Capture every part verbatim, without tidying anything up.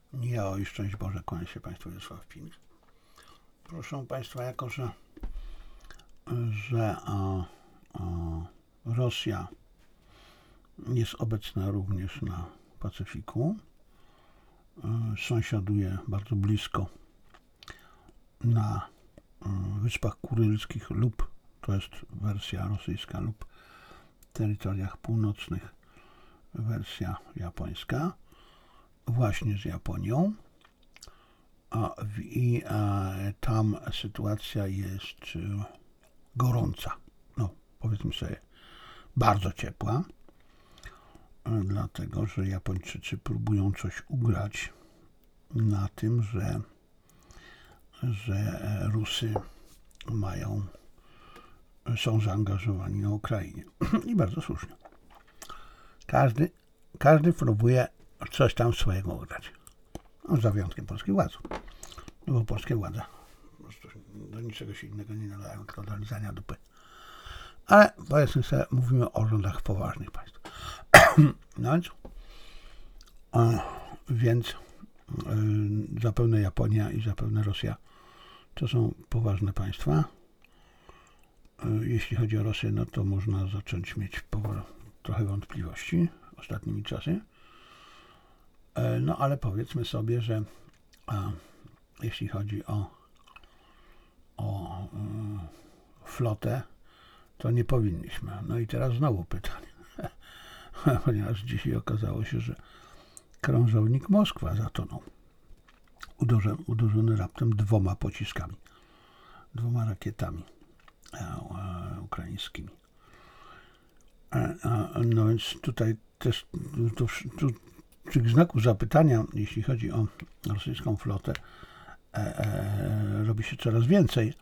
Ja o i szczęść Boże, kłania się Państwu Wiesław Pink. Proszę Państwa, jako że, że a, a Rosja jest obecna również na Pacyfiku, sąsiaduje bardzo blisko na Wyspach Kurylskich lub, to jest wersja rosyjska, lub terytoriach północnych wersja japońska, właśnie z Japonią. A, I a, tam sytuacja jest gorąca, no powiedzmy sobie bardzo ciepła, dlatego że Japończycy próbują coś ugrać na tym, że, że Rusy mają, są zaangażowani na Ukrainie. I bardzo słusznie. Każdy, każdy próbuje coś tam swojego ugrać. No, za wyjątkiem polskich władz. No bo polskie władze po prostu do niczego się innego nie nadają, tylko do lizania dupy. Ale powiedzmy sobie, mówimy o rządach poważnych państw. No więc, e, więc e, zapewne Japonia i zapewne Rosja to są poważne państwa. E, jeśli chodzi o Rosję, no to można zacząć mieć powoli, trochę wątpliwości ostatnimi czasy. E, no ale powiedzmy sobie, że e, jeśli chodzi o, o e, flotę, to nie powinniśmy. No i teraz znowu pytanie. Ponieważ dzisiaj okazało się, że krążownik Moskwa zatonął. Uderzony, uderzony raptem dwoma pociskami. Dwoma rakietami e, e, ukraińskimi. E, e, no więc tutaj też tu, tu, tych znaków zapytania, jeśli chodzi o rosyjską flotę, e, e, robi się coraz więcej.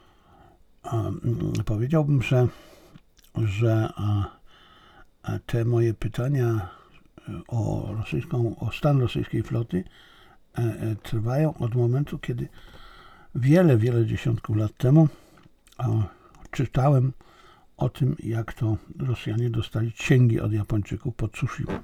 E, powiedziałbym, że, że e, te moje pytania o rosyjską, o stan rosyjskiej floty e, e, trwają od momentu, kiedy wiele, wiele dziesiątków lat temu e, czytałem o tym, jak to Rosjanie dostali cięgi od Japończyków pod Tsushima.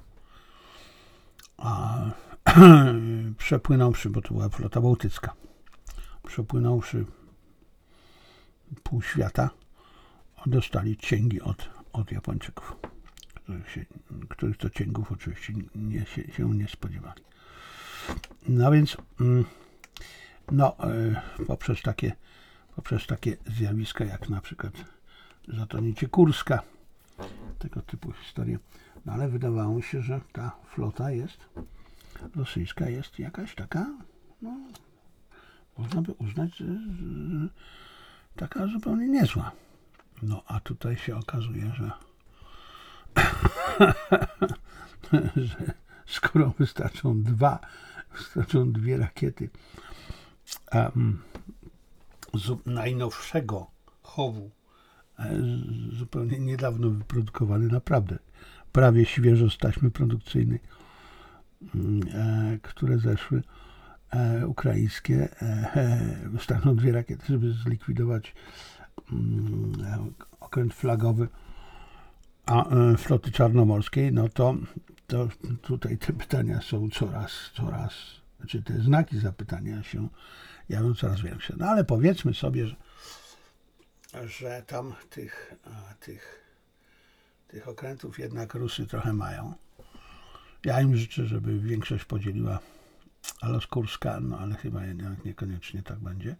A przepłynąwszy, bo to była flota bałtycka, przepłynąwszy pół świata, dostali cięgi od, od Japończyków, których, się, których to cięgów oczywiście nie, się, się nie spodziewali. No więc no, poprzez takie, poprzez takie zjawiska jak na przykład zatonięcie Kurska, tego typu historie, no ale wydawało mi się, że ta flota jest rosyjska, jest jakaś taka, no można by uznać, że, że taka zupełnie niezła. No a tutaj się okazuje, że, że skoro wystarczą dwa, wystarczą dwie rakiety um, z najnowszego chowu, zupełnie niedawno wyprodukowany, naprawdę prawie świeżo z taśmy produkcyjnej, e, które zeszły, e, ukraińskie, e, wystarczą dwie rakiety, żeby zlikwidować e, okręt flagowy a, e, floty czarnomorskiej, no to, to tutaj te pytania są coraz, coraz, znaczy te znaki zapytania się jawią coraz większe. No ale powiedzmy sobie, że że tam tych, tych, tych okrętów jednak Rusy trochę mają. Ja im życzę, żeby większość podzieliła los Kurska, no ale chyba jednak niekoniecznie tak będzie.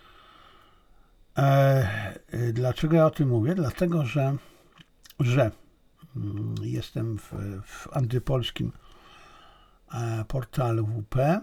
E, dlaczego ja o tym mówię? Dlatego, że, że jestem w, w antypolskim portalu W P,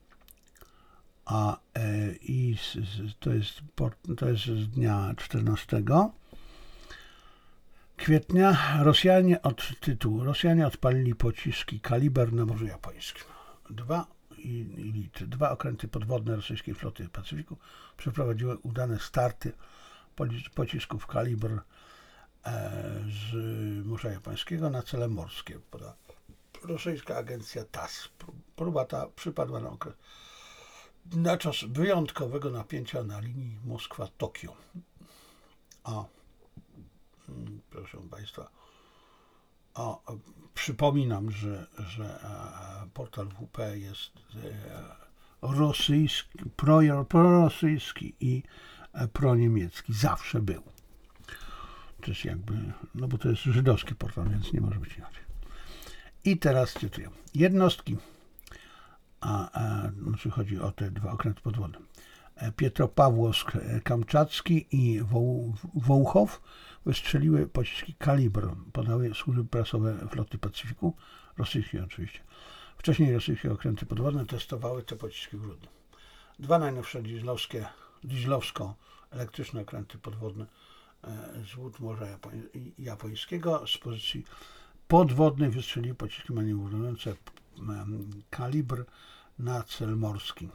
a e, i z, z, to, jest, to jest z dnia czternastego kwietnia. Rosjanie od tytułu Rosjanie odpalili pociski kaliber na Morzu Japońskim. Dwa, i, i, dwa okręty podwodne rosyjskiej floty Pacyfiku przeprowadziły udane starty pocisków kaliber e, z Morza Japońskiego na cele morskie. Poda rosyjska agencja T A S. Próba ta przypadła na okres na czas wyjątkowego napięcia na linii Moskwa-Tokio. A proszę Państwa, O, przypominam, że, że portal W P jest rosyjski, pro, prorosyjski i proniemiecki. Zawsze był. To jest jakby, no bo to jest żydowski portal, więc nie może być inaczej. I teraz cytuję. Jednostki, a, a znaczy chodzi o te dwa okręty podwodne, Pietropawłowsk-Kamczacki i Woł, Wołchow wystrzeliły pociski Kalibr, podały służby prasowe floty Pacyfiku, rosyjskiej oczywiście. Wcześniej rosyjskie okręty podwodne testowały te pociski w grudniu. Dwa najnowsze dieslowskie, dieslowsko-elektryczne okręty podwodne z wód Morza Japońskiego z pozycji podwodnej wystrzeliły pociski manewrujące Kalibr na cel morski.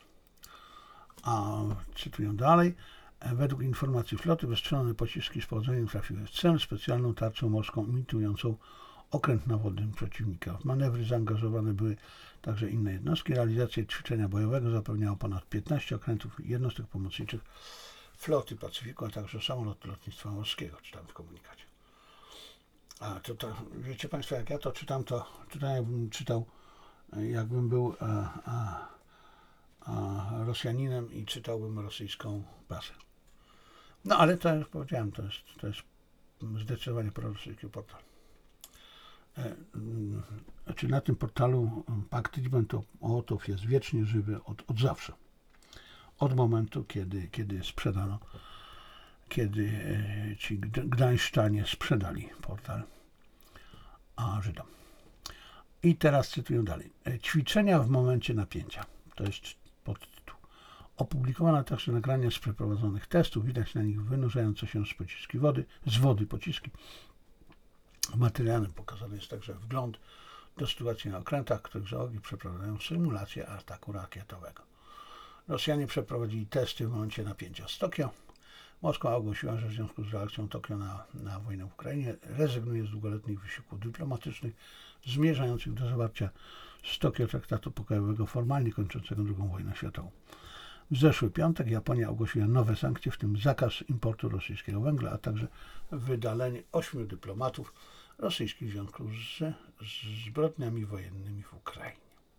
A cytuję dalej. Według informacji floty wystrzelone pociski z powodzeniem trafiły w cel specjalną tarczą morską imitującą okręt nawodny przeciwnika. W manewry zaangażowane były także inne jednostki. Realizację ćwiczenia bojowego zapewniało ponad piętnaście okrętów i jednostek pomocniczych floty Pacyfiku, a także samoloty lotnictwa morskiego, czytam w komunikacie. A to, to wiecie Państwo, jak ja to czytam, to czytam, jakbym czytał, jakbym był a, a, a Rosjaninem i czytałbym rosyjską prasę. No ale to już powiedziałem, to jest, to jest zdecydowanie prorosyjski portal. E, znaczy na tym portalu Pakt Ribbentrop-Mołotow jest wiecznie żywy od, od zawsze. Od momentu, kiedy, kiedy sprzedano, kiedy ci gdańszczanie sprzedali portal a Żydom. I teraz cytuję dalej. Ćwiczenia w momencie napięcia. To jest podtytuł. Opublikowano także nagrania z przeprowadzonych testów. Widać na nich wynurzające się z pociski wody, z wody pociski. W materiale pokazany jest także wgląd do sytuacji na okrętach, których załogi przeprowadzają symulację ataku rakietowego. Rosjanie przeprowadzili testy w momencie napięcia z Tokio. Moskwa ogłosiła, że w związku z reakcją Tokio na, na wojnę w Ukrainie rezygnuje z długoletnich wysiłków dyplomatycznych zmierzających do zawarcia z Tokio traktatu pokojowego formalnie kończącego drugą wojnę światową. W zeszły piątek Japonia ogłosiła nowe sankcje, w tym zakaz importu rosyjskiego węgla, a także wydalenie ośmiu dyplomatów rosyjskich w związku z, z zbrodniami wojennymi w Ukrainie.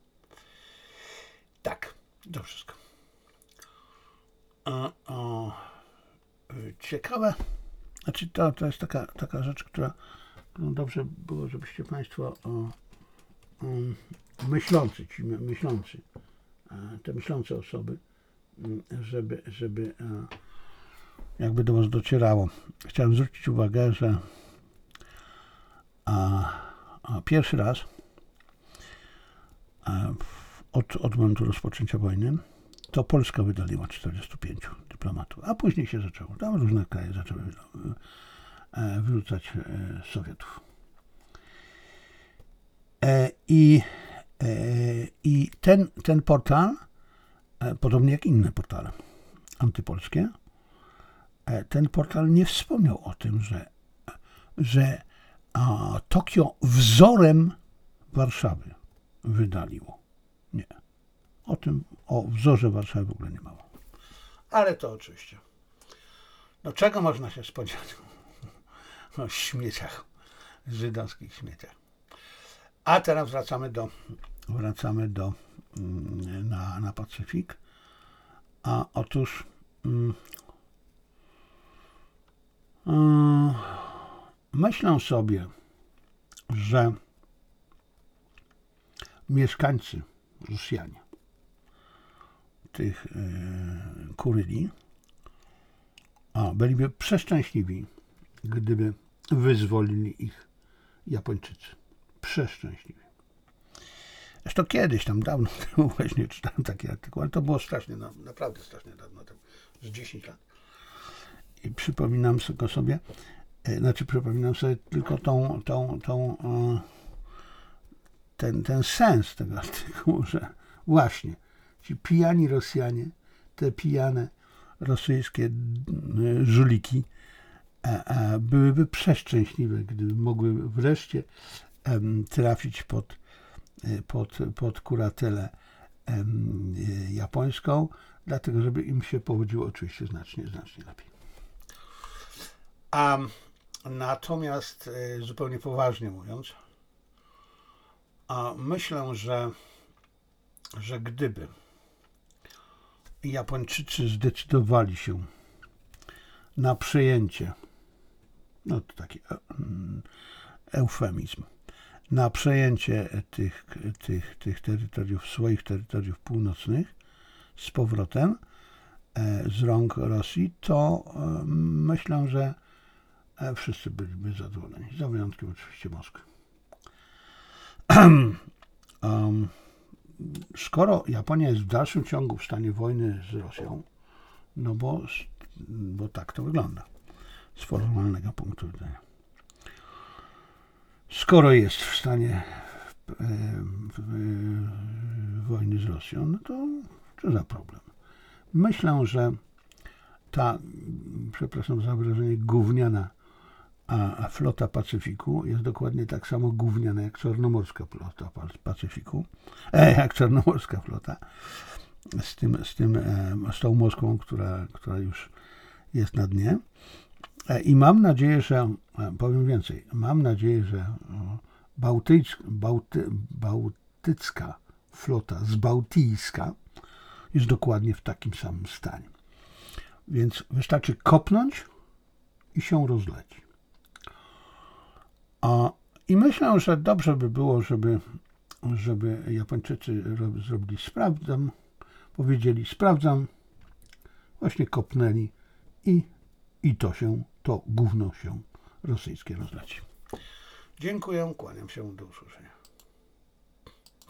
Tak, to wszystko. O, o, ciekawe, znaczy to, to jest taka, taka rzecz, która którą dobrze było, żebyście Państwo o, o, myślący, ci myślący, te myślące osoby, żeby, żeby jakby do Was docierało. Chciałem zwrócić uwagę, że a, a pierwszy raz a, od, od momentu rozpoczęcia wojny to Polska wydaliła czterdziestu pięciu dyplomatów, a później się zaczęło. Tam różne kraje zaczęły wyrzucać Sowietów. I, i ten, ten portal, podobnie jak inne portale antypolskie, ten portal nie wspomniał o tym, że, że a, Tokio wzorem Warszawy wydaliło. Nie. O tym, o wzorze Warszawy w ogóle nie mało. Ale to oczywiście. No czego można się spodziewać? O śmieciach, żydowskich śmieciach. A teraz wracamy do, wracamy do na, na Pacyfik. A otóż mm, mm, myślę sobie, że mieszkańcy Rosjanie tych yy, Kuryli a, byliby przeszczęśliwi, gdyby wyzwolili ich Japończycy. Przeszczęśliwi. Zresztą kiedyś, tam dawno temu właśnie czytałem taki artykuł, ale to było strasznie, no, naprawdę strasznie dawno temu, z dziesięć lat. I przypominam go sobie, e, znaczy przypominam sobie tylko tą, tą, tą e, ten, ten sens tego artykułu, że właśnie ci pijani Rosjanie, te pijane rosyjskie e, żuliki e, e, byłyby przeszczęśliwe, gdyby mogły wreszcie e, trafić pod Pod, pod kuratelę em, japońską, dlatego żeby im się powodziło oczywiście znacznie, znacznie lepiej. A Natomiast zupełnie poważnie mówiąc, a myślę, że, że gdyby Japończycy zdecydowali się na przejęcie, no to taki eufemizm, na przejęcie tych, tych, tych terytoriów, swoich terytoriów północnych z powrotem z rąk Rosji, to myślę, że wszyscy byliby zadowoleni, za wyjątkiem oczywiście Moskwy. um, skoro Japonia jest w dalszym ciągu w stanie wojny z Rosją, no bo, bo tak to wygląda z formalnego punktu widzenia. Skoro jest w stanie e, e, wojny z Rosją, no to co za problem. Myślę, że ta, przepraszam za wyrażenie, gówniana a, a flota Pacyfiku jest dokładnie tak samo gówniana jak czarnomorska flota Pacyfiku, e, jak czarnomorska flota, z, tym, z, tym, e, z tą Moskwą, która, która już jest na dnie. E, I mam nadzieję, że, e, powiem więcej, mam nadzieję, że e, Bałtycka, Bałty, Bałtycka flota zbałtyjska jest dokładnie w takim samym stanie. Więc wystarczy kopnąć i się rozleci. A, I myślę, że dobrze by było, żeby, żeby Japończycy zrobili sprawdzam, powiedzieli sprawdzam, właśnie kopnęli i, i to się, to gówno się rosyjskie rozleci. Dziękuję, kłaniam się, do usłyszenia.